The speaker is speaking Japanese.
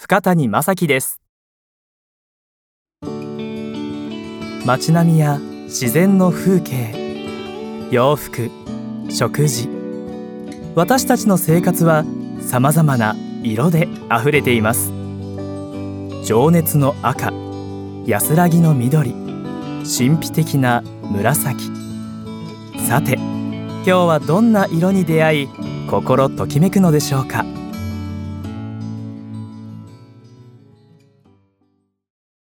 深谷正樹です。街並みや自然の風景、洋服、食事、私たちの生活はさまざまな色であふれています。情熱の赤、安らぎの緑、神秘的な紫。さて、今日はどんな色に出会い、心ときめくのでしょうか。